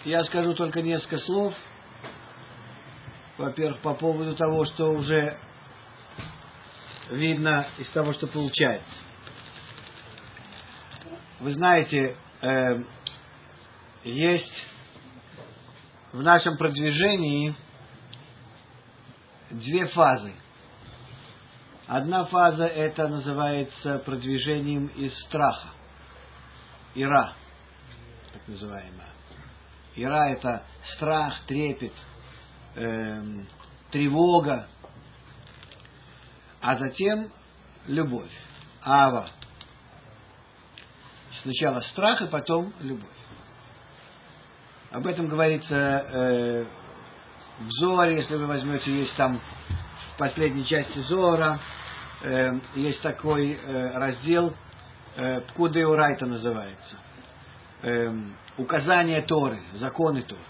Я скажу только несколько слов. Во-первых, по поводу того, что уже видно из того, что получается. Вы знаете, есть в нашем продвижении две фазы. Одна фаза это называется продвижением из страха. Ира, так называемая. Ира это страх, трепет, тревога, а затем любовь, ава. Сначала страх, и потом любовь. Об этом говорится в Зоре, если вы возьмете, есть там в последней части Зора, есть такой раздел, Пкуды Урайта называется, указания Торы, законы Торы.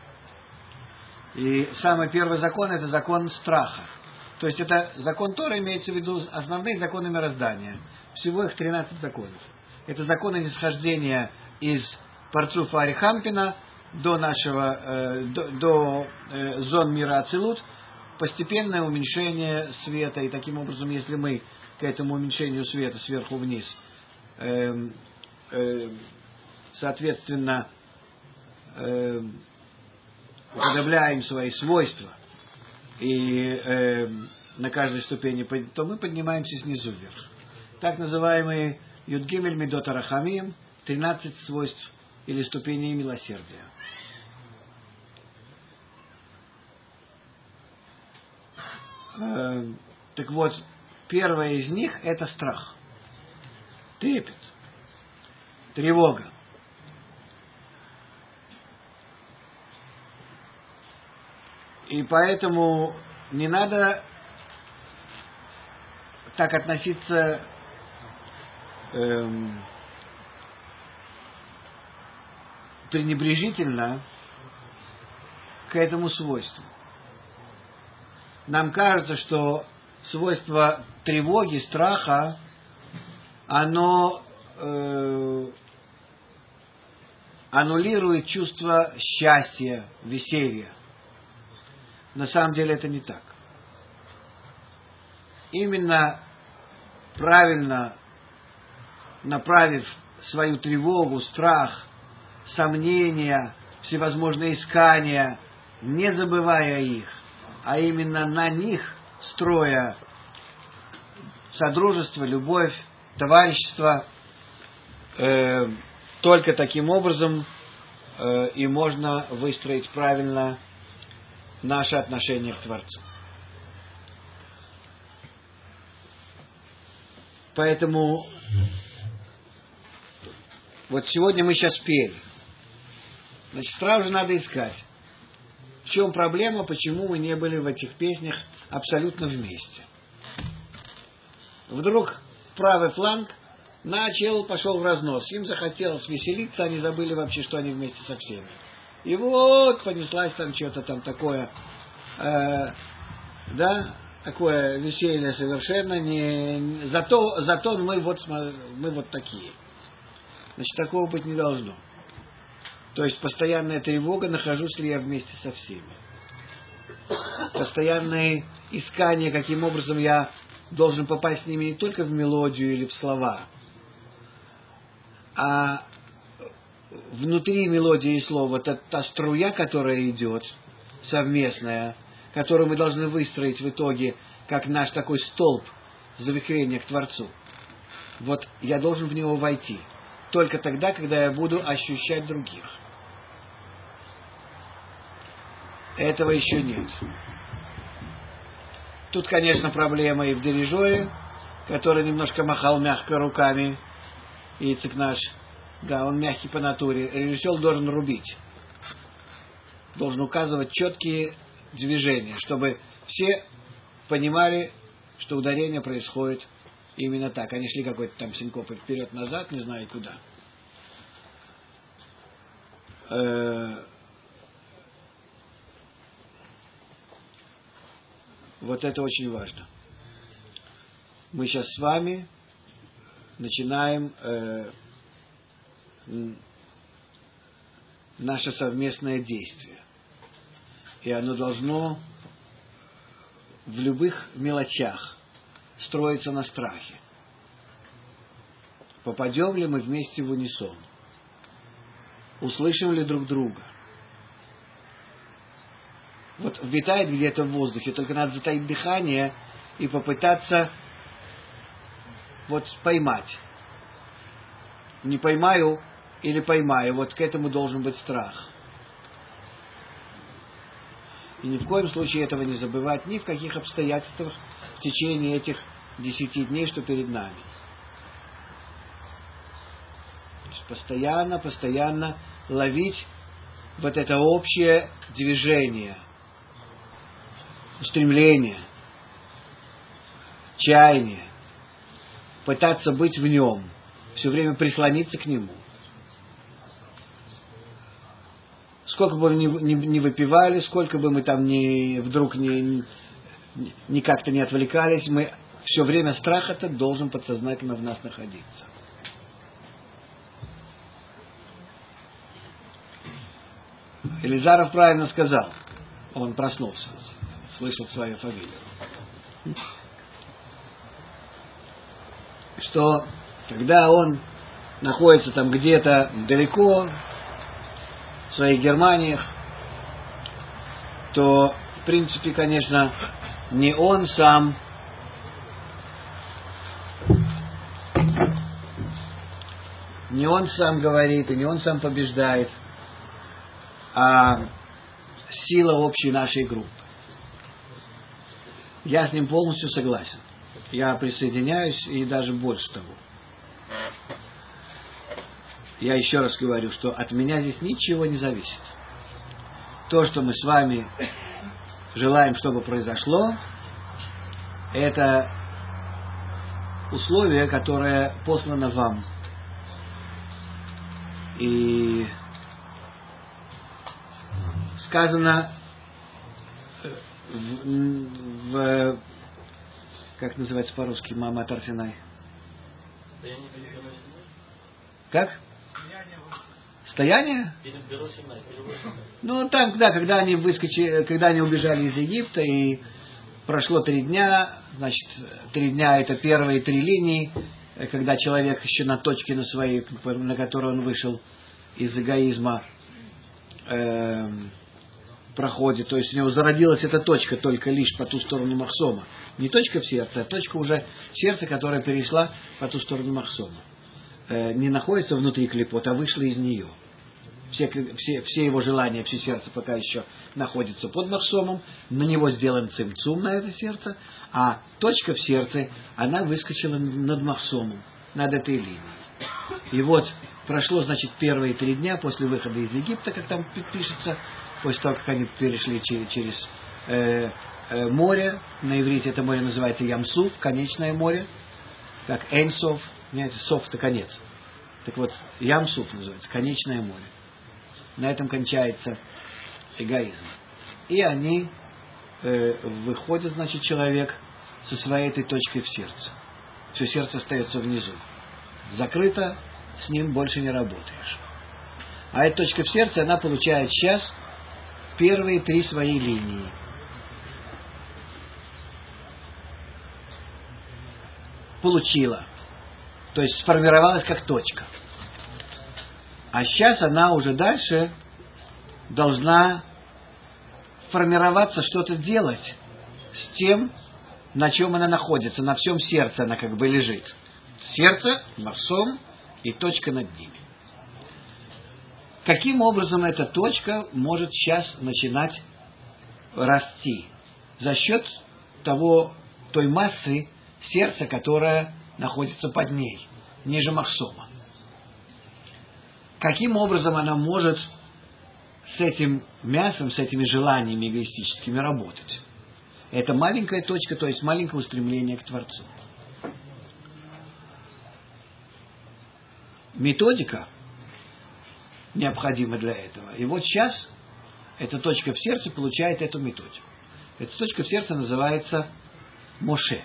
И самый первый закон это закон страха. То есть это закон Торы, имеется в виду основные законы мироздания. Всего их 13 законов. Это законы нисхождения из Парцуфа Арихампина до нашего, до зон мира Ацилут, постепенное уменьшение света. И таким образом, если мы к этому уменьшению света сверху вниз, соответственно, уподобляем свои свойства и на каждой ступени, то мы поднимаемся снизу вверх. Так называемые Юдгимель Медот Арахамим, 13 свойств или ступеней милосердия. Так вот, первая из них это страх, трепет, тревога. И поэтому не надо так относиться пренебрежительно к этому свойству. Нам кажется, что свойство тревоги, страха, оно аннулирует чувство счастья, веселья. На самом деле это не так. Именно правильно направив свою тревогу, страх, сомнения, всевозможные искания, не забывая их, а именно на них строя содружество, любовь, товарищество, только таким образом и можно выстроить правильно наше отношение к Творцу. Поэтому вот сегодня мы сейчас пели. Значит, сразу же надо искать, в чем проблема, почему мы не были в этих песнях абсолютно вместе. Вдруг правый фланг пошел в разнос. Им захотелось веселиться, они забыли вообще, что они вместе со всеми. И вот понеслась там что-то там такое, такое веселье совершенно не. Зато мы вот такие. Значит, такого быть не должно. То есть постоянная тревога, нахожусь ли я вместе со всеми. Постоянное искание, каким образом я должен попасть с ними не только в мелодию или в слова, а внутри мелодии и слова это та струя, которая идет, совместная, которую мы должны выстроить в итоге, как наш такой столб завихрения к Творцу. Вот я должен в него войти. Только тогда, когда я буду ощущать других. Этого еще нет. Тут, конечно, проблема и в дирижере, который немножко махал мягко руками. Ицек наш, да, он мягкий по натуре. Режиссер должен рубить. Должен указывать четкие движения, чтобы все понимали, что ударение происходит именно так. Они шли какой-то там синкопой вперед-назад, не знаю куда. Вот это очень важно. Мы сейчас с вами начинаем наше совместное действие. И оно должно в любых мелочах строиться на страхе. Попадем ли мы вместе в унисон? Услышим ли друг друга? Вот витает где-то в воздухе, только надо затаить дыхание и попытаться вот поймать. Не поймаю или поймаю, вот к этому должен быть страх. И ни в коем случае этого не забывать ни в каких обстоятельствах в течение этих 10 дней, что перед нами. То есть постоянно ловить вот это общее движение, устремление, чаяние, пытаться быть в нем, все время прислониться к нему. Сколько бы мы ни выпивали, сколько бы мы там вдруг как-то не отвлекались, мы все время страх этот должен подсознательно в нас находиться. Елизаров правильно сказал, он проснулся, слышал свою фамилию, что когда он находится там где-то далеко, в своих Германиях, то, в принципе, конечно, не он сам говорит, и не он сам побеждает, а сила общей нашей группы. Я с ним полностью согласен. Я присоединяюсь, и даже больше того. Я еще раз говорю, что от меня здесь ничего не зависит. То, что мы с вами желаем, чтобы произошло, это условие, которое послано вам. И сказано как называется по-русски, мама Тарсинай? Как? Стояние? Ну, там, да, когда они убежали из Египта, и прошло 3 дня, значит, 3 дня это первые 3 линии, когда человек еще на точке на своей, на которой он вышел из эгоизма, проходит, то есть у него зародилась эта точка только лишь по ту сторону Махсома. Не точка в сердце, а точка уже в сердце, которая перешла по ту сторону Махсома. Не находится внутри клипот, а вышла из нее. Все его желания, все сердце пока еще находится под Махсомом, на него сделан цимцум на это сердце, а точка в сердце, она выскочила над Махсомом, над этой линией. И вот прошло, значит, первые 3 дня после выхода из Египта, как там пишется, после того, как они перешли через море, на иврите это море называется Ямсуф, конечное море, как Эйнсов, понимаете, Сов это конец. Так вот, Ямсуф называется, конечное море. На этом кончается эгоизм. И они выходят, значит, человек со своей этой точкой в сердце. Все сердце остается внизу. Закрыто, с ним больше не работаешь. А эта точка в сердце, она получает сейчас первые 3 свои линии. Получила. То есть сформировалась как точка. А сейчас она уже дальше должна формироваться, что-то делать с тем, на чем она находится. На всем сердце она как бы лежит. Сердце, Махсом и точка над ними. Каким образом эта точка может сейчас начинать расти? За счет той массы сердца, которая находится под ней, ниже Махсома. Каким образом она может с этим мясом, с этими желаниями эгоистическими работать? Это маленькая точка, то есть маленькое устремление к Творцу. Методика необходима для этого. И вот сейчас эта точка в сердце получает эту методику. Эта точка в сердце называется Моше.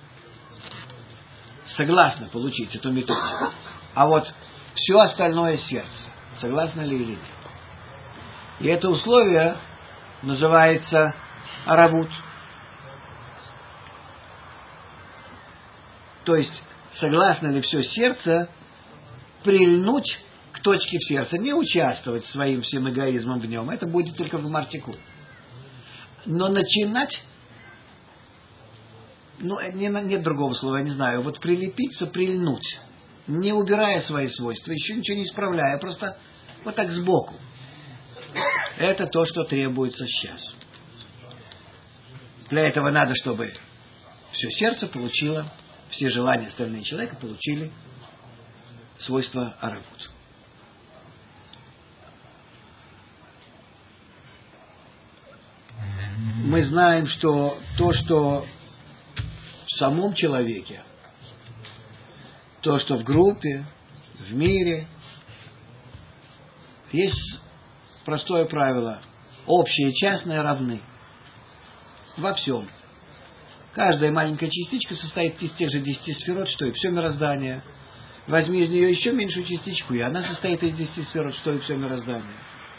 Согласна получить эту методику. А вот все остальное сердце, согласно ли или нет? И это условие называется аравут. То есть, согласно ли все сердце прильнуть к точке в сердце, не участвовать своим всем эгоизмом в нем. Это будет только в Мартику. Но начинать, нет другого слова, я не знаю, вот прилепиться, прильнуть, не убирая свои свойства, еще ничего не исправляя, просто вот так сбоку. Это то, что требуется сейчас. Для этого надо, чтобы все сердце получило, все желания остальные человека получили свойства аравут. Мы знаем, что то, что в самом человеке, то, что в группе, в мире, есть простое правило. Общее и частное равны. Во всем. Каждая маленькая частичка состоит из тех же 10 сферот, что и все мироздание. Возьми из нее еще меньшую частичку, и она состоит из 10 сферот, что и все мироздание.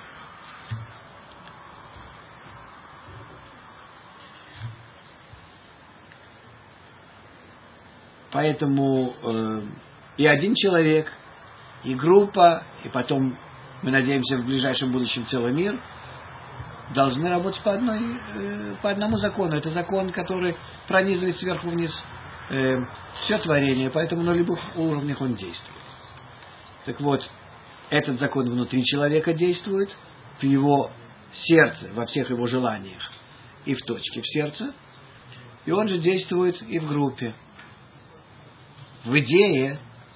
Поэтому и один человек, и группа, и потом, мы надеемся, в ближайшем будущем целый мир, должны работать по одному закону. Это закон, который пронизывает сверху вниз все творение, поэтому на любых уровнях он действует. Так вот, этот закон внутри человека действует, в его сердце, во всех его желаниях, и в точке в сердце, и он же действует и в группе, в идее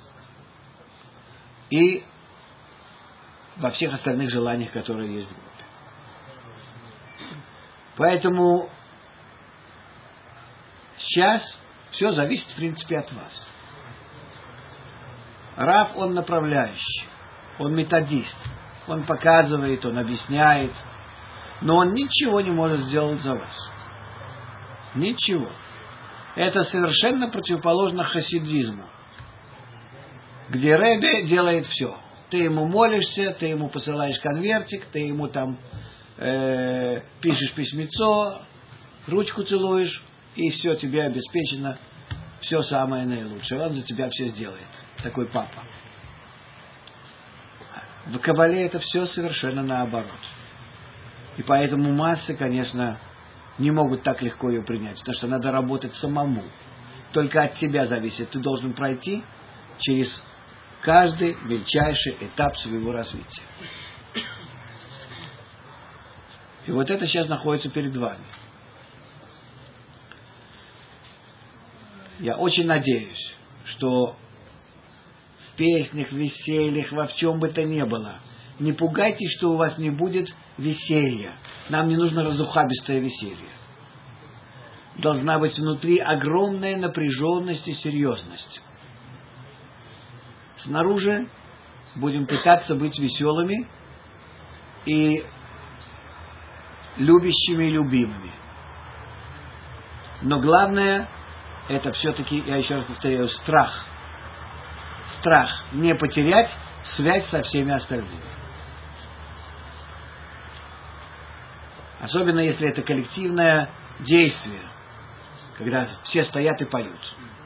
и во всех остальных желаниях, которые есть в группе. Поэтому сейчас все зависит, в принципе, от вас. Рав, он направляющий, он методист, он показывает, он объясняет, но он ничего не может сделать за вас. Ничего. Это совершенно противоположно хасидизму, где Ребе делает все. Ты ему молишься, ты ему посылаешь конвертик, ты ему там пишешь письмецо, ручку целуешь, и все, тебе обеспечено все самое наилучшее. Он за тебя все сделает. Такой папа. В Кабале это все совершенно наоборот. И поэтому массы, конечно, не могут так легко ее принять, потому что надо работать самому. Только от тебя зависит. Ты должен пройти через каждый мельчайший этап своего развития. И вот это сейчас находится перед вами. Я очень надеюсь, что в песнях, в весельях, во в чем бы то ни было, не пугайтесь, что у вас не будет веселья. Нам не нужно разухабистое веселье. Должна быть внутри огромная напряженность и серьезность. Снаружи будем пытаться быть веселыми и любящими и любимыми. Но главное, это все-таки, я еще раз повторяю, страх. Страх не потерять связь со всеми остальными. Особенно если это коллективное действие, когда все стоят и поют.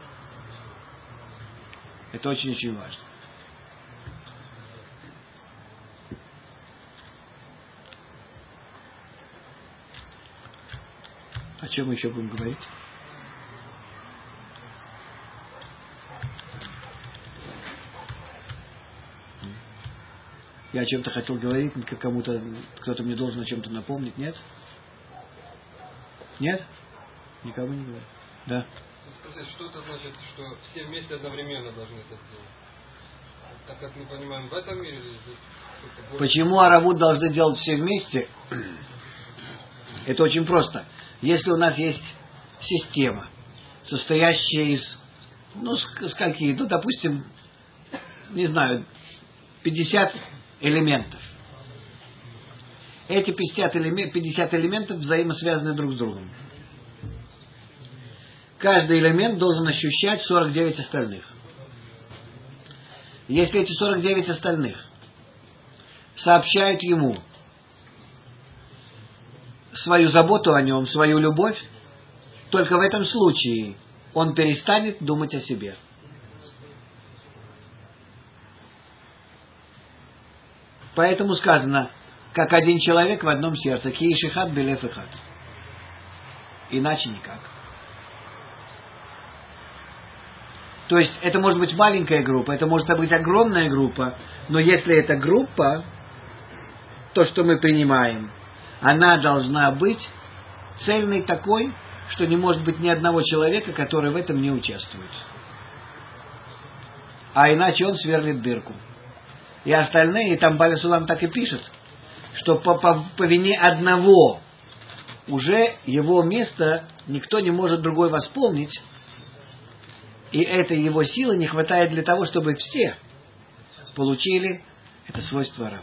Это очень-очень важно. О чем мы еще будем говорить? Я о чем-то хотел говорить, кому-то, кто-то мне должен о чем-то напомнить, нет? Нет? Никому не говорю. Да. Скажите, что это значит, что все вместе одновременно должны это сделать? Так как мы понимаем, в этом мире или здесь? Почему аравут должны делать все вместе? Это очень просто. Если у нас есть система, состоящая из, скольки, допустим, не знаю, 50 элементов. Эти 50 элементов взаимосвязаны друг с другом. Каждый элемент должен ощущать 49 остальных. Если эти 49 остальных сообщают ему свою заботу о нем, свою любовь, только в этом случае он перестанет думать о себе. Поэтому сказано, как один человек в одном сердце. Ки иш эхад белев эхад. Иначе никак. То есть это может быть маленькая группа, это может быть огромная группа, но если это группа, то, что мы принимаем, она должна быть цельной такой, что не может быть ни одного человека, который в этом не участвует. А иначе он сверлит дырку. И остальные, и там Бааль Сулам так и пишет, что по вине одного уже его место никто не может другой восполнить, и этой его силы не хватает для того, чтобы все получили это свойство работы.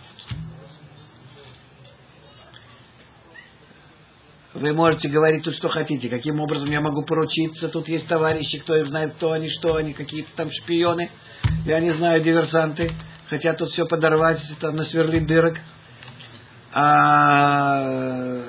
Вы можете говорить тут, что хотите, каким образом я могу поручиться, тут есть товарищи, кто их знает, кто они, что они, какие-то там шпионы, я не знаю, диверсанты, хотят тут все подорвать, там насверлить дырок. А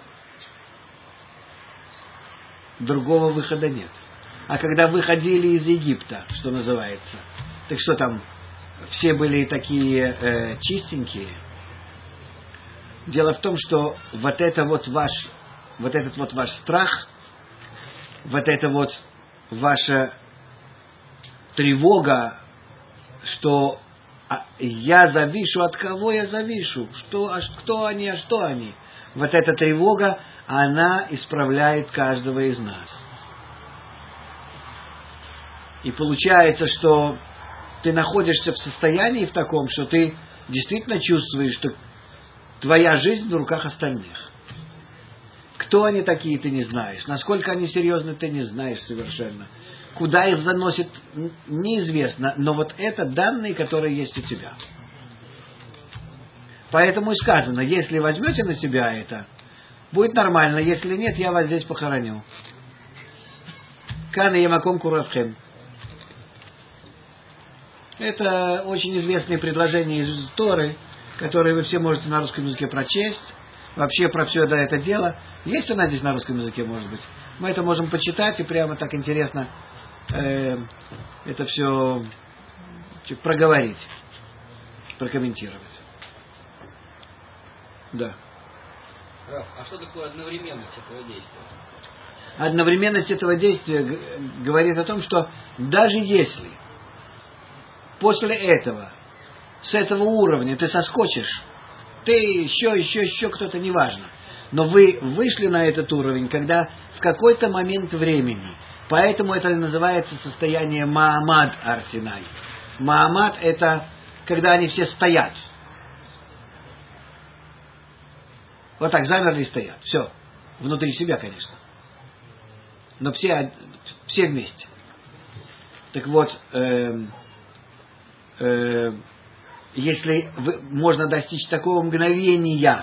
другого выхода нет. А когда выходили из Египта, что называется, так что там, все были такие чистенькие. Дело в том, что вот этот вот ваш страх, вот это вот ваша тревога, что я завишу, от кого я завишу, кто они, а что они. Вот эта тревога, она исправляет каждого из нас. И получается, что ты находишься в состоянии в таком, что ты действительно чувствуешь, что твоя жизнь в руках остальных. Кто они такие, ты не знаешь. Насколько они серьезны, ты не знаешь совершенно. Куда их заносит, неизвестно. Но вот это данные, которые есть у тебя. Поэтому и сказано, если возьмете на себя это, будет нормально. Если нет, я вас здесь похороню. Кан ямаком куравхем. Это очень известные предложения из Торы, которые вы все можете на русском языке прочесть. Вообще про все это дело. Есть у нас здесь на русском языке, может быть? Мы это можем почитать и прямо так интересно это все проговорить, прокомментировать. Да. Раф, а что такое одновременность этого действия? Одновременность этого действия говорит о том, что даже если после этого, с этого уровня ты соскочишь, ты еще кто-то, неважно. Но вы вышли на этот уровень, когда в какой-то момент времени. Поэтому это называется состояние Маамад Ар-Синай. Маамад — это когда они все стоят. Вот так замерли и стоят. Все. Внутри себя, конечно. Но все вместе. Так вот, если можно достичь такого мгновения,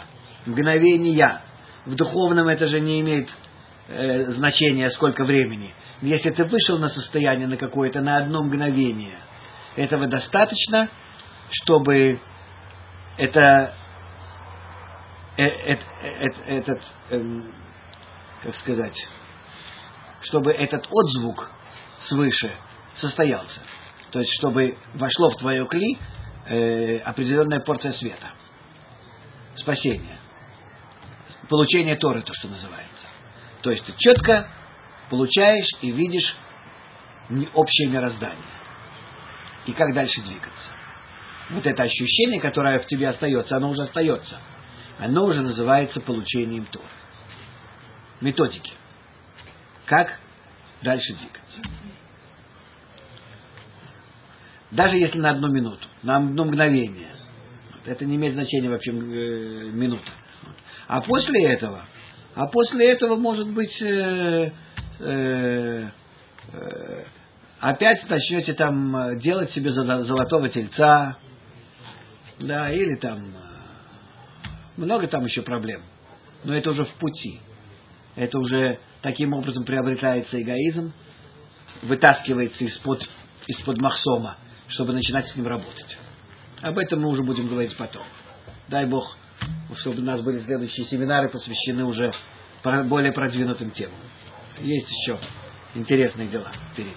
в духовном это же не имеет значения, сколько времени. Если ты вышел на состояние на какое-то, на одно мгновение, этого достаточно, чтобы как сказать, чтобы этот отзвук свыше состоялся. То есть, чтобы вошло в твое кли определенная порция света. Спасение. Получение Торы, то, что называется. То есть, ты четко получаешь и видишь общее мироздание. И как дальше двигаться. Вот это ощущение, которое в тебе остается, оно уже остается. Оно уже называется получением Торы. Методики. Как дальше двигаться. Даже если на одну минуту, на одно мгновение. Это не имеет значения вообще минута. А после этого может быть опять начнете там делать себе золотого тельца, да, или там много там еще проблем. Но это уже в пути. Это уже таким образом приобретается эгоизм, вытаскивается из-под махсома, чтобы начинать с ним работать. Об этом мы уже будем говорить потом. Дай Бог чтобы у нас были следующие семинары, посвящены уже более продвинутым темам. Есть еще интересные дела впереди.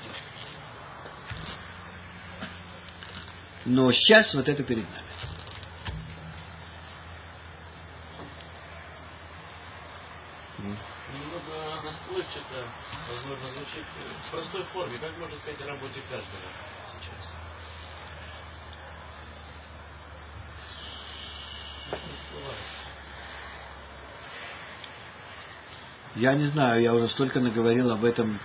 Но сейчас вот это перед нами. Немного расплывчато, возможно, звучит в простой форме. Как можно сказать о работе каждого сейчас? Я не знаю, я уже столько наговорил об этом,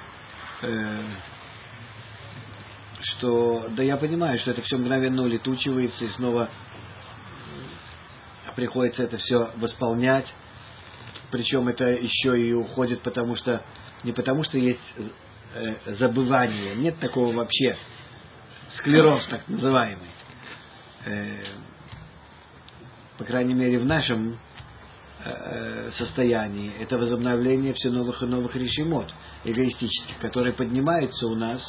что... Да я понимаю, что это все мгновенно улетучивается, и снова приходится это все восполнять. Причем это еще и уходит, потому что... Не потому что есть забывание. Нет такого вообще. Склероз так называемый. По крайней мере, в нашем состоянии, это возобновление все новых и новых решимот эгоистических, которые поднимаются у нас,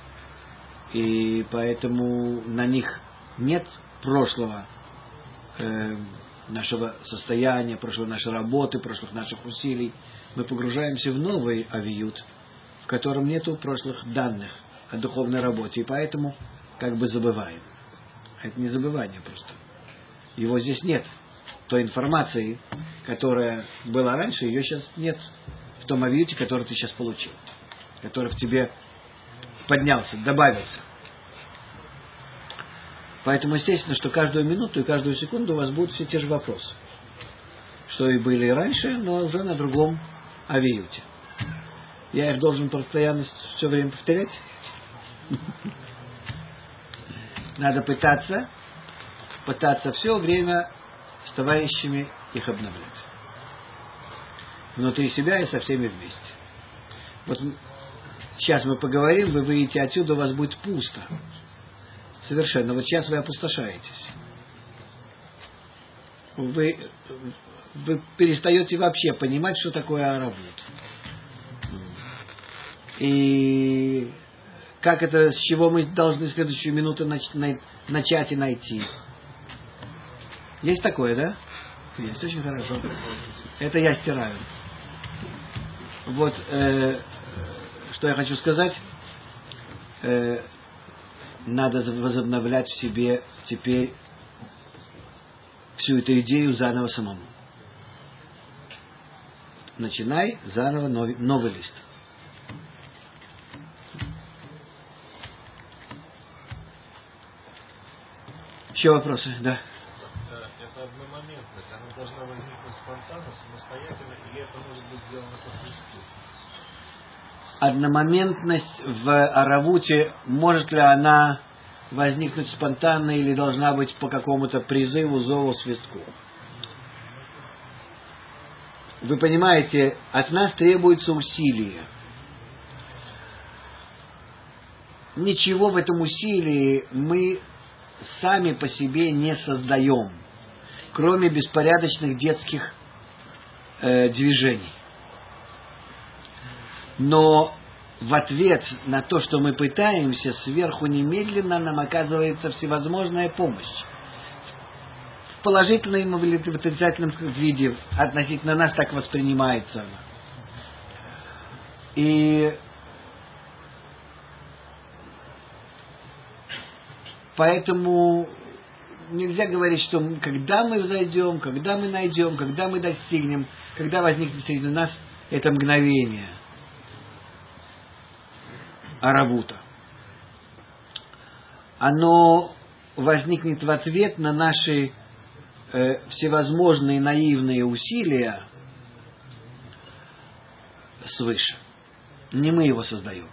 и поэтому на них нет прошлого нашего состояния, прошлой нашей работы, прошлых наших усилий. Мы погружаемся в новый авиют, в котором нету прошлых данных о духовной работе, и поэтому как бы забываем. Это не забывание просто. Его здесь нет. Той информации, которая была раньше, ее сейчас нет в том авиуте, который ты сейчас получил, который в тебе поднялся, добавился. Поэтому естественно, что каждую минуту и каждую секунду у вас будут все те же вопросы, что и были раньше, но уже на другом авиуте. Я их должен постоянно все время повторять. Надо пытаться все время с товарищами их обновлять. Внутри себя и со всеми вместе. Вот сейчас мы поговорим, вы выйдете отсюда, у вас будет пусто. Совершенно. Вот сейчас вы опустошаетесь. Вы перестаете вообще понимать, что такое аравут. И как это, с чего мы должны следующую минуту начать и найти. Есть такое, да? Есть, очень хорошо. Это я стираю. Вот, что я хочу сказать. Надо возобновлять в себе теперь всю эту идею заново самому. Начинай заново новый лист. Еще вопросы? Да. Это одномоментность, она должна возникнуть спонтанно, самостоятельно, или это может быть сделано по свистку? Одномоментность в аравуте, может ли она возникнуть спонтанно или должна быть по какому-то призыву, зову, свистку? Вы понимаете, от нас требуется усилие. Ничего в этом усилии мы сами по себе не создаем, кроме беспорядочных детских движений. Но в ответ на то, что мы пытаемся, сверху немедленно нам оказывается всевозможная помощь. В положительном или в отрицательном виде относительно нас так воспринимается она. И поэтому нельзя говорить, что когда мы взойдем, когда мы найдем, когда мы достигнем, когда возникнет среди нас это мгновение аравута. Оно возникнет в ответ на наши всевозможные наивные усилия свыше. Не мы его создаем.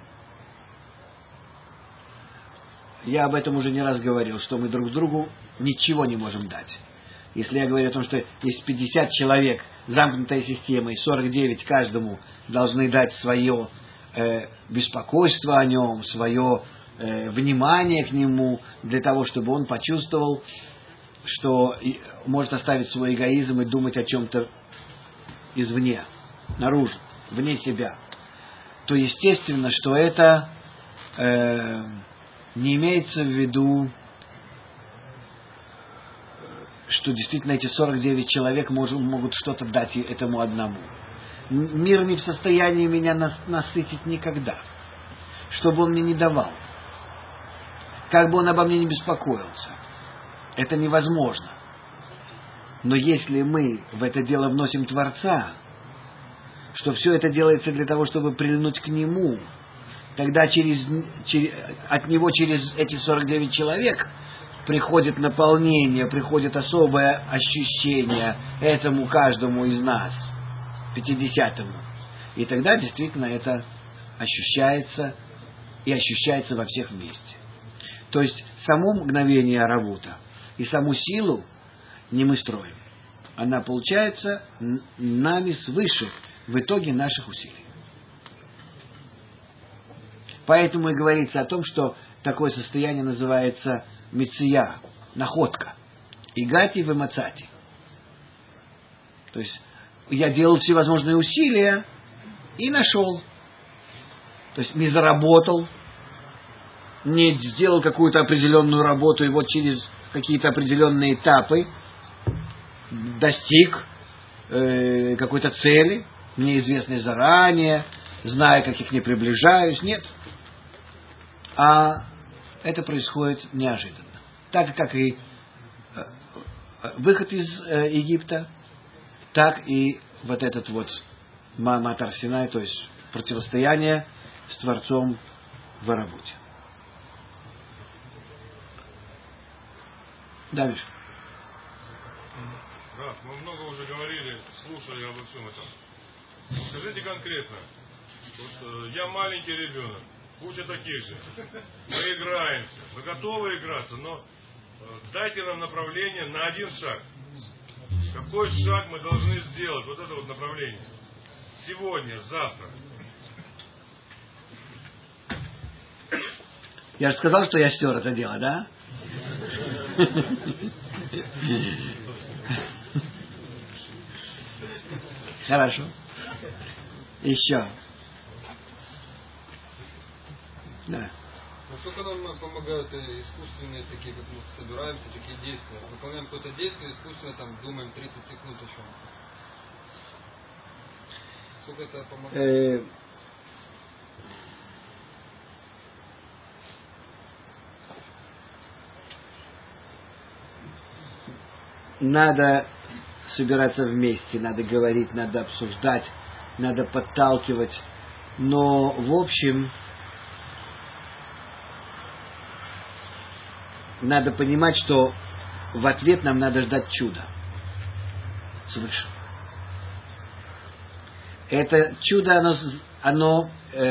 Я об этом уже не раз говорил, что мы друг другу ничего не можем дать. Если я говорю о том, что есть 50 человек, замкнутая система, и 49 каждому должны дать свое беспокойство о нем, свое внимание к нему, для того, чтобы он почувствовал, что может оставить свой эгоизм и думать о чем-то извне, наружу, вне себя, то естественно, что это не имеется в виду, что действительно эти 49 человек могут что-то дать этому одному. Мир не в состоянии меня насытить никогда. Что бы он мне не давал. Как бы он обо мне не беспокоился. Это невозможно. Но если мы в это дело вносим Творца, что все это делается для того, чтобы прильнуть к Нему, тогда от Него через эти 49 человек приходит наполнение, приходит особое ощущение этому каждому из нас, 50-му. И тогда действительно это ощущается и ощущается во всех вместе. То есть само мгновение работа и саму силу не мы строим. Она получается нами свыше в итоге наших усилий. Поэтому и говорится о том, что такое состояние называется меция, находка. Игати в мацати. То есть я делал всевозможные усилия и нашел. То есть не заработал, не сделал какую-то определенную работу, и вот через какие-то определенные этапы достиг какой-то цели, мне известной заранее, зная, как их не приближаюсь. Нет. А это происходит неожиданно. Так как и выход из Египта, так и вот этот вот Маат Ар-Синай, то есть противостояние с Творцом в работе. Да, Миша? Раф, мы много уже говорили, слушали обо всем этом. Скажите конкретно. Вот, я маленький ребенок, куча таких же. Мы играемся, мы готовы играться, но дайте нам направление на один шаг. Какой шаг мы должны сделать, вот это вот направление. Сегодня, завтра. Я же сказал, что я стер это дело, да? Хорошо. Еще. Да. Насколько нам помогают искусственные такие, как мы собираемся, такие действия? Выполняем какое-то действие, искусственно там думаем 30 секунд о чем. Сколько это помогает? Надо собираться вместе, надо говорить, надо обсуждать, надо подталкивать. Но, в общем, надо понимать, что в ответ нам надо ждать чуда свыше. Это чудо, оно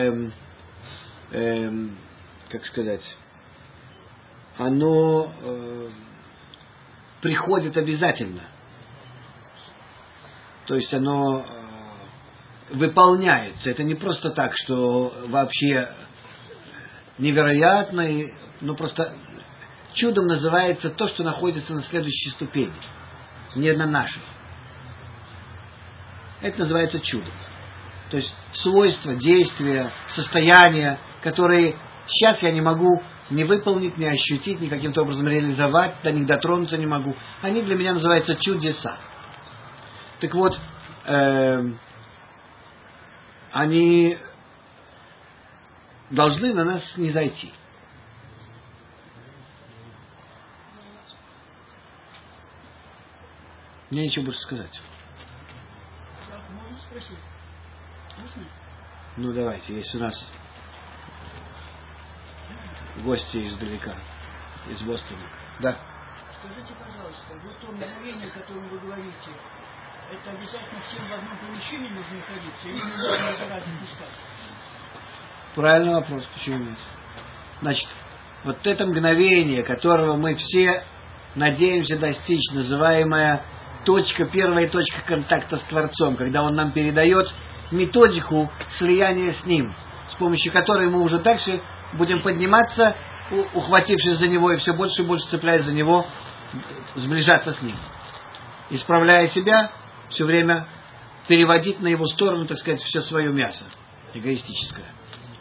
как сказать, оно приходит обязательно. То есть оно выполняется. Это не просто так, что вообще невероятно, но просто чудом называется то, что находится на следующей ступени, не на нашей. Это называется чудом. То есть свойства, действия, состояния, которые сейчас я не могу не выполнить, не ощутить, ни каким-то образом реализовать, до них дотронуться не могу. Они для меня называются чудеса. Так вот, они должны на нас не зайти. Мне нечего больше сказать. Можно спросить? Можно? Ну, давайте, есть у нас гости издалека, из Бостона. Да. Скажите, пожалуйста, вот то мгновение, о котором вы говорите, это обязательно всем в одном помещении нужно находиться, или можно в разных местах? Правильный вопрос, почему нет? Значит, вот это мгновение, которого мы все надеемся достичь, называемая первая точка контакта с Творцом, когда Он нам передает методику слияния с Ним, с помощью которой мы уже дальше будем подниматься, ухватившись за Него и все больше и больше цепляясь за Него, сближаться с Ним. Исправляя себя, все время переводить на Его сторону, так сказать, все свое мясо эгоистическое.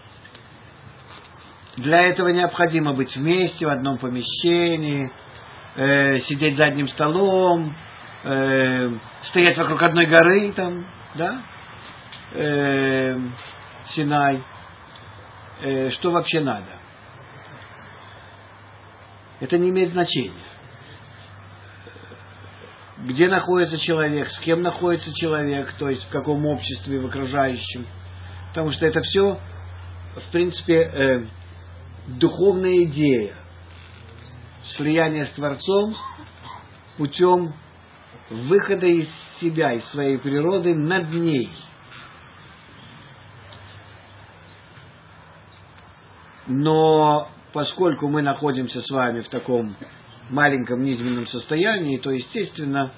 Для этого необходимо быть вместе, в одном помещении, сидеть за одним столом, стоять вокруг одной горы, там, да, Синай. Что вообще надо? Это не имеет значения. Где находится человек, с кем находится человек, то есть в каком обществе, в окружающем. Потому что это все, в принципе, духовная идея. Слияние с Творцом путем выхода из себя, из своей природы над ней. Но поскольку мы находимся с вами в таком маленьком низменном состоянии, то, естественно,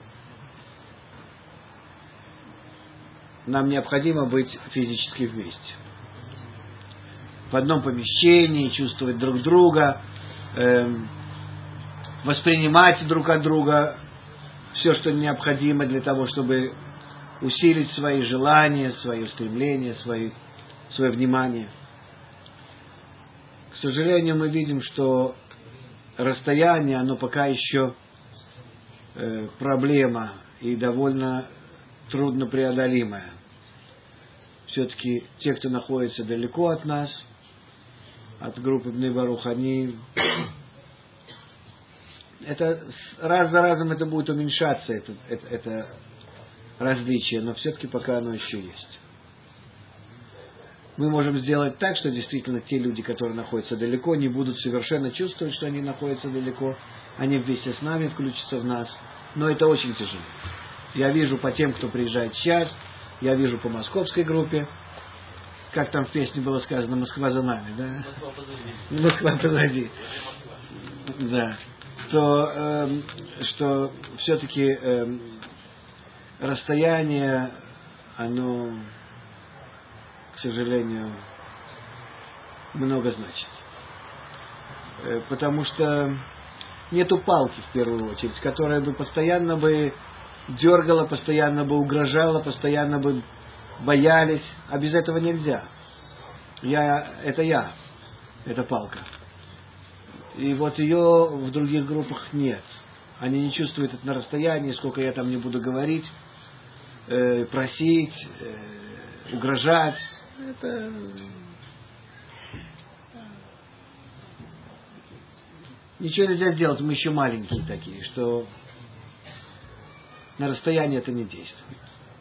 нам необходимо быть физически вместе. В одном помещении, чувствовать друг друга, воспринимать друг от друга все, что необходимо для того, чтобы усилить свои желания, свои устремления, свое внимание. К сожалению, мы видим, что расстояние, оно пока еще проблема и довольно трудно преодолимая. Все-таки те, кто находится далеко от нас, от группы Бней Барух, они... Это раз за разом это будет уменьшаться, это различие, но все-таки пока оно еще есть. Мы можем сделать так, что действительно те люди, которые находятся далеко, не будут совершенно чувствовать, что они находятся далеко. Они вместе с нами включатся в нас. Но это очень тяжело. Я вижу по тем, кто приезжает сейчас, я вижу по московской группе, как там в песне было сказано, «Москва за нами», да? «Москва позади». Да. Что все-таки расстояние, оно... к сожалению, много значит. Потому что нету палки, в первую очередь, которая бы постоянно бы дергала, постоянно бы угрожала, постоянно бы боялись. А без этого нельзя. Это палка. И вот ее в других группах нет. Они не чувствуют это на расстоянии, сколько я там не буду говорить, просить, угрожать. Это ничего нельзя сделать, мы еще маленькие такие, что на расстоянии это не действует.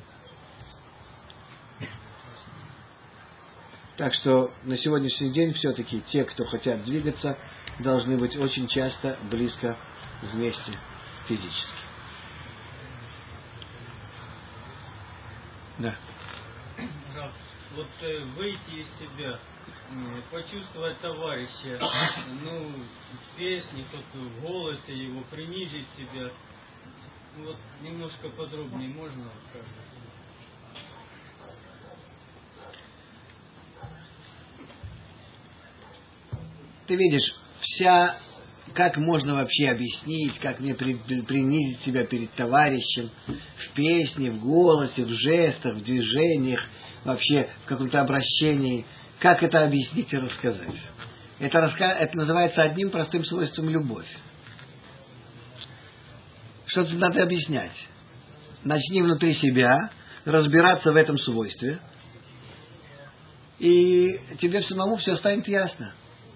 Так что на сегодняшний день все-таки те, кто хотят двигаться, должны быть очень часто близко вместе физически. Да. Вот выйти из себя, почувствовать товарища, в песне, в голосе его, принизить себя. Вот немножко подробнее можно сказать? Ты видишь, как можно вообще объяснить, как мне принизить себя перед товарищем в песне, в голосе, в жестах, в движениях, вообще в каком-то обращении. Как это объяснить и рассказать? Это называется одним простым свойством любовь. Что-то надо объяснять. Начни внутри себя разбираться в этом свойстве, и тебе самому все станет ясно.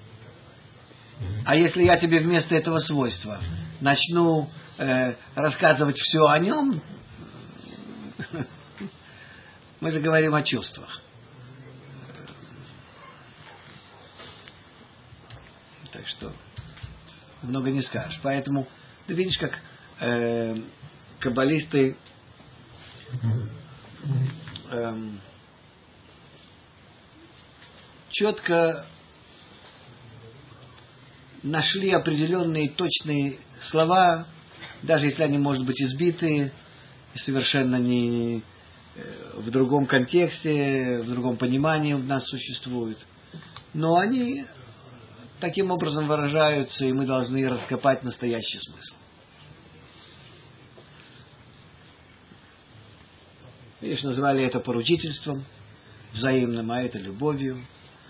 А если я тебе вместо этого свойства начну рассказывать все о нем, мы же говорим о чувствах. Так что много не скажешь. Поэтому ты видишь, как каббалисты четко нашли определенные точные слова, даже если они, может быть, избитые, совершенно не в другом контексте, в другом понимании у нас существуют. Но они таким образом выражаются, и мы должны раскопать настоящий смысл. Видишь, назвали это поручительством взаимным, а это любовью,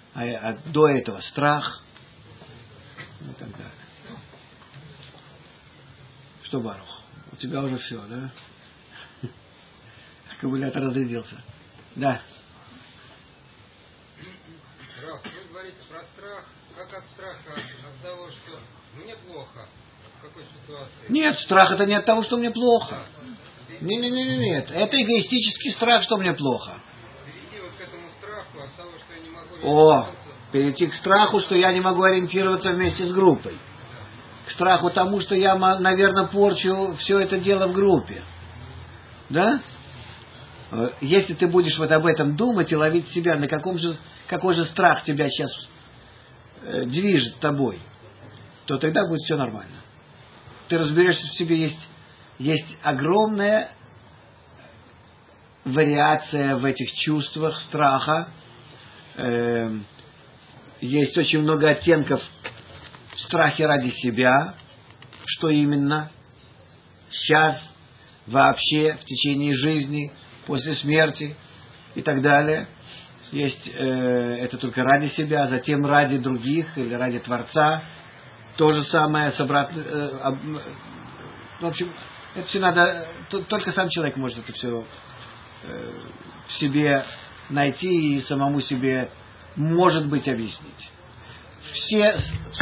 до этого страх и так далее. Что, Барух? У тебя уже все, да? Аккумулятор разрядился. Да. Раф, вы говорите про страх, как от страха, от того, что мне плохо, в какой ситуации? Нет, страх это не от того, что мне плохо. Нет. Это эгоистический страх, что мне плохо. Перейти вот к этому страху от того, что я не могу... Перейти к страху, что я не могу ориентироваться вместе с группой. К страху тому, что я, наверное, порчу все это дело в группе. Да? Если ты будешь вот об этом думать и ловить себя, какой же страх тебя сейчас движет тобой, то тогда будет все нормально. Ты разберешься в себе, есть огромная вариация в этих чувствах страха. Есть очень много оттенков в страхе ради себя. Что именно? Сейчас, вообще, в течение жизни, после смерти и так далее. Есть это только ради себя, затем ради других или ради Творца. То же самое с обратным... в общем, это все надо... Только сам человек может это все в себе найти и самому себе, может быть, объяснить. Все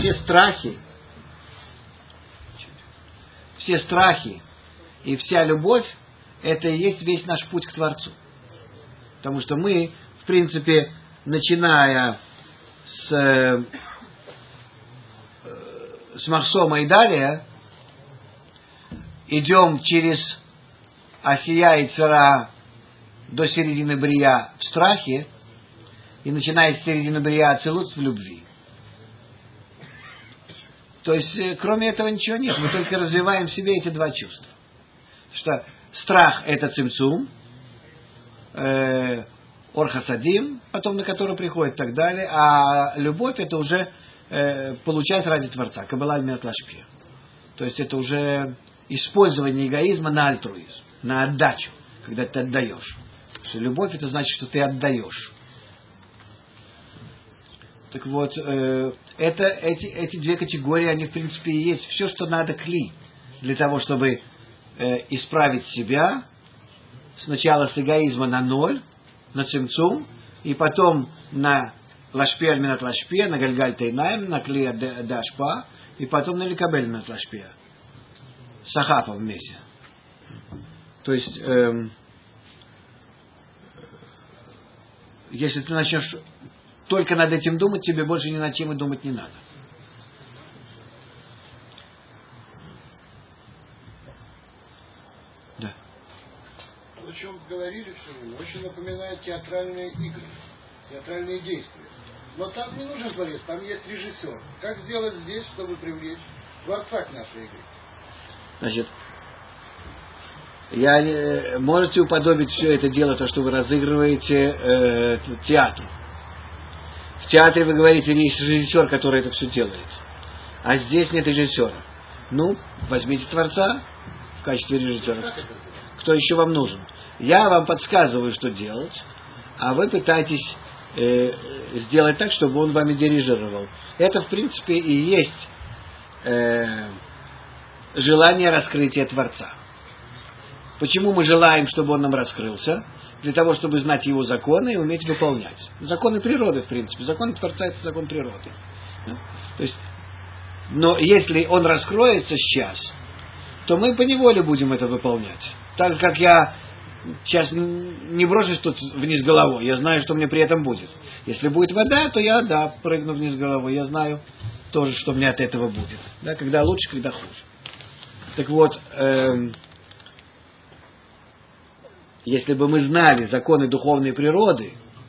страхи и вся любовь, это и есть весь наш путь к Творцу. Потому что мы, в принципе, начиная с Махсома и далее, идем через Асия и Цара до середины Брия в страхе, и начиная с середины Брия Ацилут в любви. То есть, кроме этого ничего нет. Мы только развиваем в себе эти два чувства. Что страх – это цимцум, орхасадим, потом на который приходит и так далее, а любовь – это уже получать ради Творца, кабала аль-миат лашпия. То есть, это уже использование эгоизма на альтруизм, на отдачу, когда ты отдаешь. Потому что любовь – это значит, что ты отдаешь. Так вот, эти две категории, они в принципе и есть все, что надо кли для того, чтобы исправить себя сначала с эгоизма на ноль, на цимцум, и потом на лашпе аль-минат лашпе, на гальгаль тейнаем, на кли дашпа, и потом на ликабель минат лашпе. Сахапа вместе. То есть, если ты начнешь только над этим думать, тебе больше ни над чем и думать не надо. Да. То, о чем говорили сегодня, очень напоминает театральные игры, театральные действия. Но там не нужен творец, там есть режиссер. Как сделать здесь, чтобы привлечь Творца к нашей игре? Значит, можете уподобить все это дело, то, что вы разыгрываете театру. В театре вы говорите, есть режиссер, который это все делает. А здесь нет режиссера. Ну, возьмите Творца в качестве режиссера. Кто еще вам нужен? Я вам подсказываю, что делать, а вы пытаетесь сделать так, чтобы он вами дирижировал. Это, в принципе, и есть желание раскрытия Творца. Почему мы желаем, чтобы он нам раскрылся? Для того, чтобы знать его законы и уметь выполнять. Законы природы, в принципе. Закон Творца – это закон природы. Да? То есть, но если он раскроется сейчас, то мы поневоле будем это выполнять. Так как я сейчас не брошусь тут вниз головой, я знаю, что мне при этом будет. Если будет вода, то я, прыгну вниз головой. Я знаю тоже, что мне от этого будет. Да? Когда лучше, когда хуже. Так вот, если бы мы знали законы духовной природы,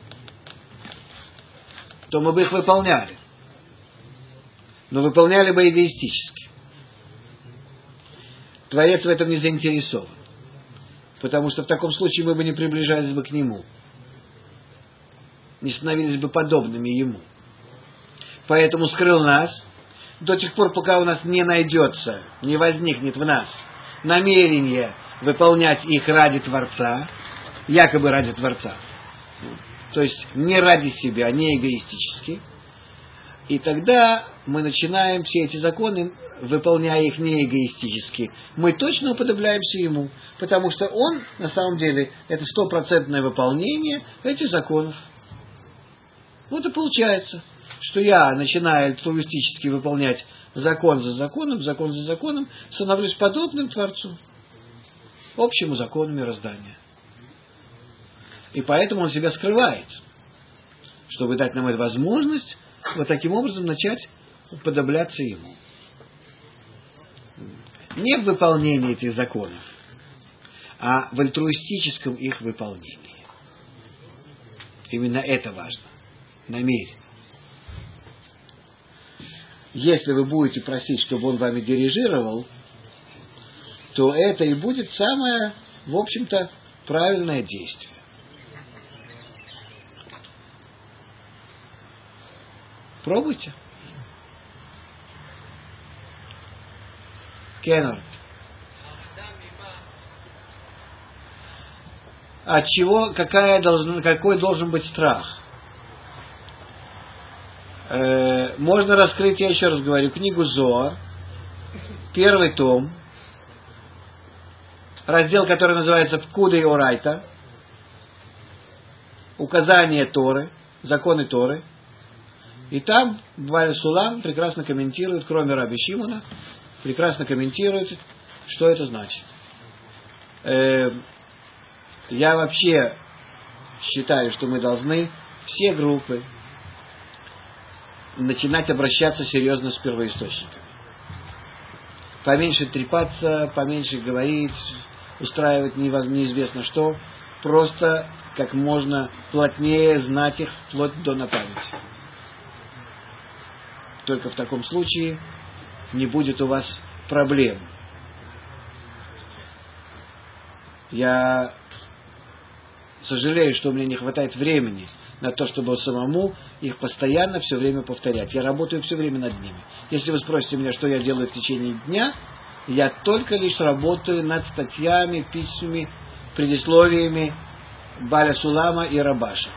то мы бы их выполняли. Но выполняли бы эгоистически. Творец в этом не заинтересован. Потому что в таком случае мы бы не приближались бы к Нему. Не становились бы подобными Ему. Поэтому скрыл нас до тех пор, пока у нас не найдется, не возникнет в нас намерение выполнять их ради Творца, якобы ради Творца. То есть не ради себя, не эгоистически. И тогда мы начинаем все эти законы, выполняя их не эгоистически, мы точно уподобляемся ему, потому что он, на самом деле, это 100% выполнение этих законов. Вот и получается, что я, начиная альтруистически выполнять закон за законом, становлюсь подобным Творцу, общему закону мироздания. И поэтому он себя скрывает, чтобы дать нам эту возможность вот таким образом начать уподобляться ему. Не в выполнении этих законов, а в альтруистическом их выполнении. Именно это важно. Намерение. Если вы будете просить, чтобы он вами дирижировал, то это и будет самое, в общем-то, правильное действие. Пробуйте. Кеннер. От чего, какой должен быть страх? Можно раскрыть, я еще раз говорю, книгу Зоар, 1 том, раздел, который называется «Пкуда и Орайта», указания Торы, законы Торы. И там Баль Сулам прекрасно комментирует, кроме Раби Шимона, прекрасно комментирует, что это значит. Я вообще считаю, что мы должны все группы начинать обращаться серьезно с первоисточниками. Поменьше трепаться, поменьше говорить, устраивать неизвестно что, просто как можно плотнее знать их вплоть до на память. Только в таком случае не будет у вас проблем. Я сожалею, что у меня не хватает времени на то, чтобы самому их постоянно все время повторять. Я работаю все время над ними. Если вы спросите меня, что я делаю в течение дня, я только лишь работаю над статьями, письмами, предисловиями Баля Сулама и Рабаша.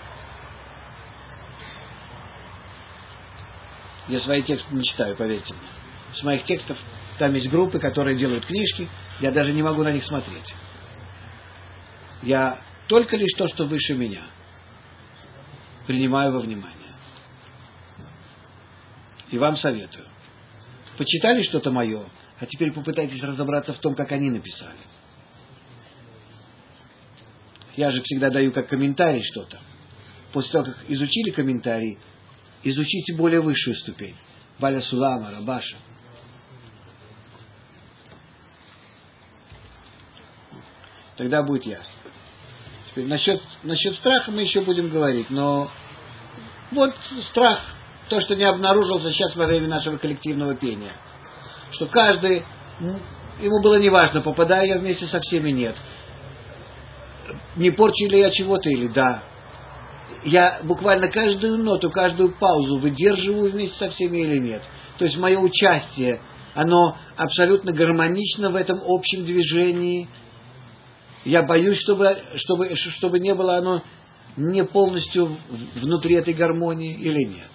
Я свои тексты не читаю, поверьте мне. С моих текстов там есть группы, которые делают книжки, я даже не могу на них смотреть. Я только лишь то, что выше меня, принимаю во внимание. И вам советую. Почитали что-то мое, а теперь попытайтесь разобраться в том, как они написали. Я же всегда даю как комментарий что-то. После того, как изучили комментарий, изучите более высшую ступень. Баля Сулама, Рабаша. Тогда будет ясно. Теперь насчет страха мы еще будем говорить, но вот страх, то, что не обнаружился сейчас во время нашего коллективного пения. Что каждый, ему было неважно, попадаю я вместе со всеми, нет. Не порчу ли я чего-то или да. Я буквально каждую ноту, каждую паузу выдерживаю вместе со всеми или нет. То есть мое участие, оно абсолютно гармонично в этом общем движении. Я боюсь, чтобы не было оно не полностью внутри этой гармонии или нет.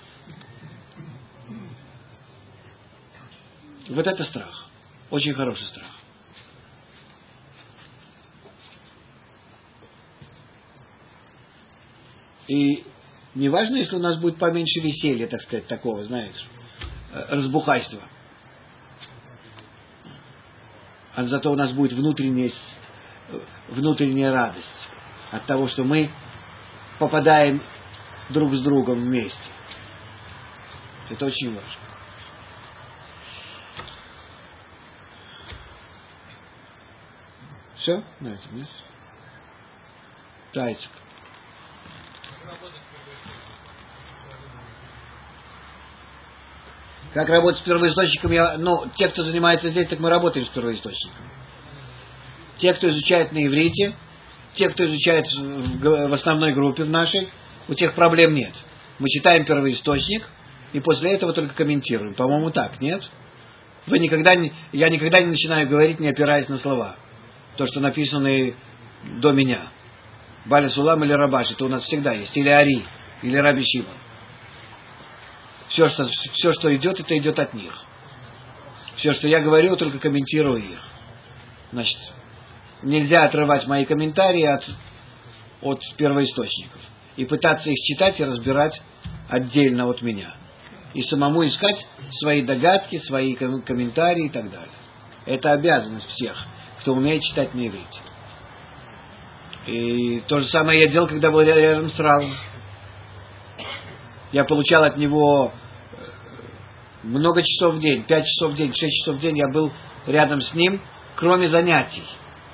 Вот это страх. Очень хороший страх. И не важно, если у нас будет поменьше веселья, так сказать, такого, знаешь, разбухайства. А зато у нас будет внутренняя радость от того, что мы попадаем друг с другом вместе. Это очень важно. Все? На этом, нет? Тайцик. Как работать с первоисточником? Те, кто занимается здесь, так мы работаем с первоисточником. Те, кто изучает на иврите, те, кто изучает в основной группе в нашей, у тех проблем нет. Мы читаем первоисточник, и после этого только комментируем. По-моему, так, нет? Я никогда не начинаю говорить, не опираясь на слова. То, что написано до меня. Баля Сулам или Рабаш, это у нас всегда есть. Или Ари, или Раби Шимон. Все, что идет, это идет от них. Все, что я говорю, только комментирую их. Значит, нельзя отрывать мои комментарии от первоисточников. И пытаться их читать и разбирать отдельно от меня. И самому искать свои догадки, свои комментарии и так далее. Это обязанность всех, кто умеет читать на иврите. И то же самое я делал, когда был рядом с Равом. Я получал от него много часов в день, 5 часов в день, 6 часов в день я был рядом с ним, кроме занятий.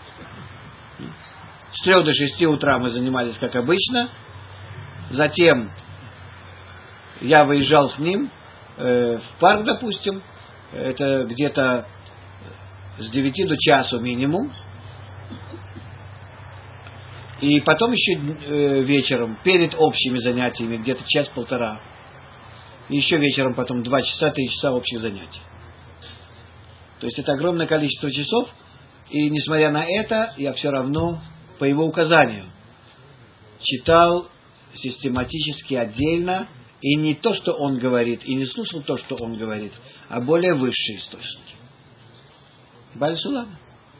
С 3 до 6 утра мы занимались как обычно. Затем я выезжал с ним в парк, допустим. Это где-то с 9 до часу минимум. И потом еще вечером, перед общими занятиями, где-то час-полтора. И еще вечером потом 2 часа, 3 часа общих занятий. То есть это огромное количество часов. И несмотря на это, я все равно по его указанию читал систематически отдельно. И не то, что он говорит, и не слушал то, что он говорит, а более высшие источники. Бааль Сулам.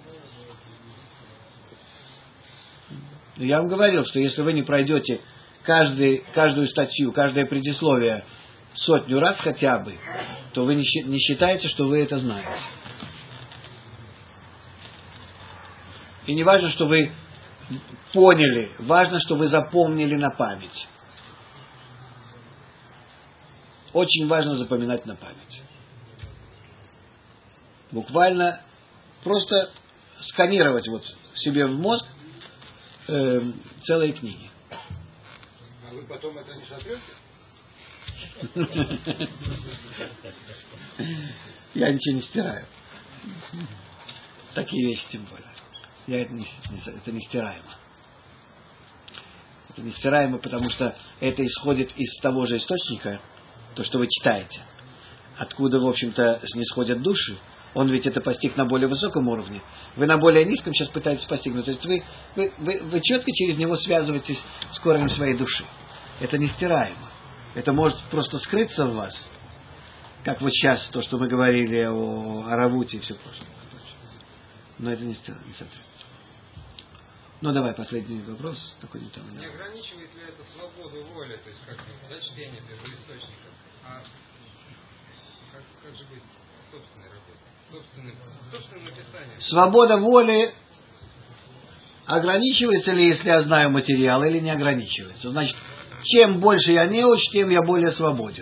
Я вам говорил, что если вы не пройдете каждую статью, каждое предисловие 100 раз хотя бы, то вы не считаете, что вы это знаете. И не важно, что вы поняли, важно, что вы запомнили на память. Очень важно запоминать на память. Буквально просто сканировать вот себе в мозг целые книги. А вы потом это не сотрете? Я ничего не стираю. Такие вещи тем более. Это не стираемо. Это не стираемо, потому что это исходит из того же источника, то, что вы читаете. Откуда, в общем-то, снисходят души. Он ведь это постиг на более высоком уровне. Вы на более низком сейчас пытаетесь постигнуть. То есть вы четко через него связываетесь с корнем своей души. Это нестираемо. Это может просто скрыться в вас. Как вот сейчас, то, что мы говорили о Равуте и все прочее. Но это не соответствует. Ну, давай, последний вопрос. Такой не там. Не ограничивает ли это свободу воли, то есть как за чтение первоисточников? А как же быть собственной работой? Собственным написанием? Свобода воли ограничивается ли, если я знаю материал, или не ограничивается? Значит, чем больше я неуч, тем я более свободен.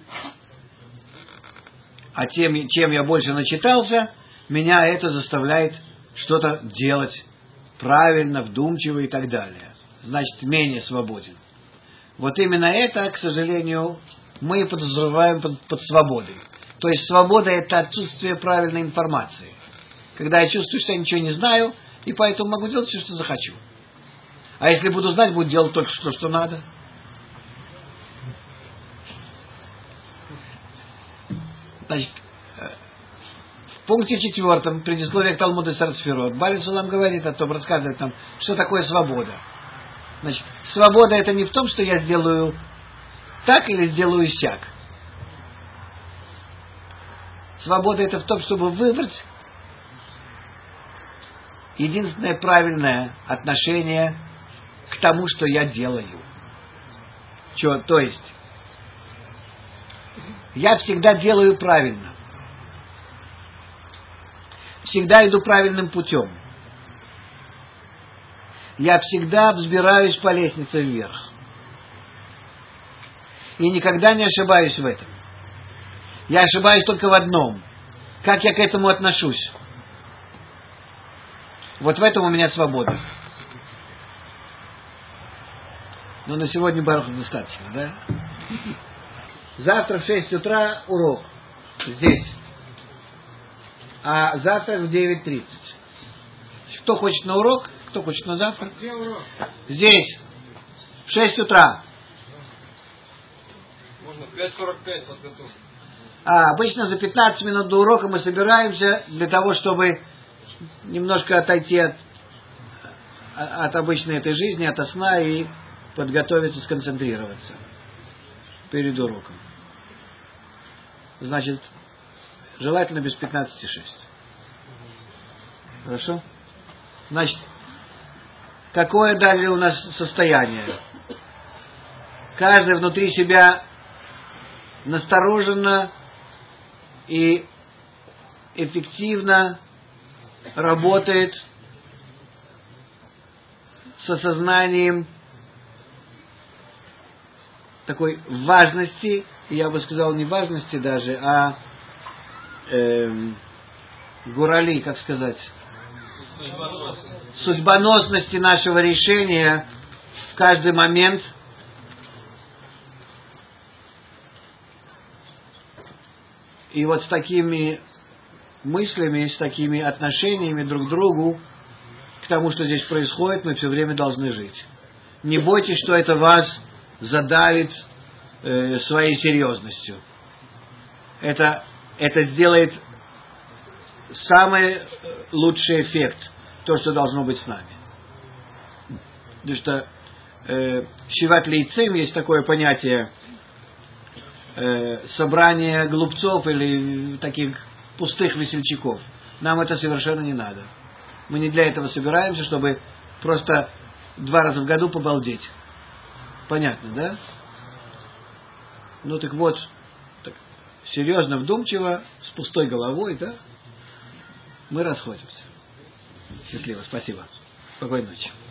А чем я больше начитался, меня это заставляет что-то делать правильно, вдумчиво и так далее. Значит, менее свободен. Вот именно это, к сожалению, мы подразумеваем под свободой. То есть свобода – это отсутствие правильной информации. Когда я чувствую, что я ничего не знаю, и поэтому могу делать все, что захочу. А если буду знать, буду делать только то, что надо. Значит, в пункте 4, предисловие к Талмуду Сефер Сфирот, Бааль Сулам говорит о том, рассказывает нам, что такое свобода. Значит, свобода это не в том, что я сделаю так или сделаю сяк. Свобода это в том, чтобы выбрать единственное правильное отношение к тому, что я делаю. То есть, я всегда делаю правильно. Всегда иду правильным путем. Я всегда взбираюсь по лестнице вверх. И никогда не ошибаюсь в этом. Я ошибаюсь только в одном. Как я к этому отношусь. Вот в этом у меня свобода. Но на сегодня, Барух, достаточно, да? Завтра в 6 утра урок. Здесь. А завтра в 9:30. Кто хочет на урок, кто хочет на завтра? Где урок? Здесь. В 6 утра. Можно в 5:45 подготовить. Обычно за 15 минут до урока мы собираемся для того, чтобы немножко отойти от обычной этой жизни, от сна и подготовиться, сконцентрироваться перед уроком. значит, желательно без 15,6. Хорошо? Значит, какое далее у нас состояние? Каждый внутри себя настороженно и эффективно работает с осознанием такой важности, я бы сказал, не важности даже, а гурали, как сказать, судьбоносности нашего решения в каждый момент. И вот с такими мыслями, с такими отношениями друг к другу, к тому, что здесь происходит, мы все время должны жить. Не бойтесь, что это вас задавит своей серьезностью. Это сделает самый лучший эффект, то, что должно быть с нами. Потому что Шиват Лейцем есть такое понятие собрание глупцов или таких пустых весельчаков. Нам это совершенно не надо. Мы не для этого собираемся, чтобы просто 2 раза в году побалдеть. Понятно, да? Ну так вот, так, серьезно, вдумчиво, с пустой головой, да? Мы расходимся. Счастливо, спасибо. Спокойной ночи.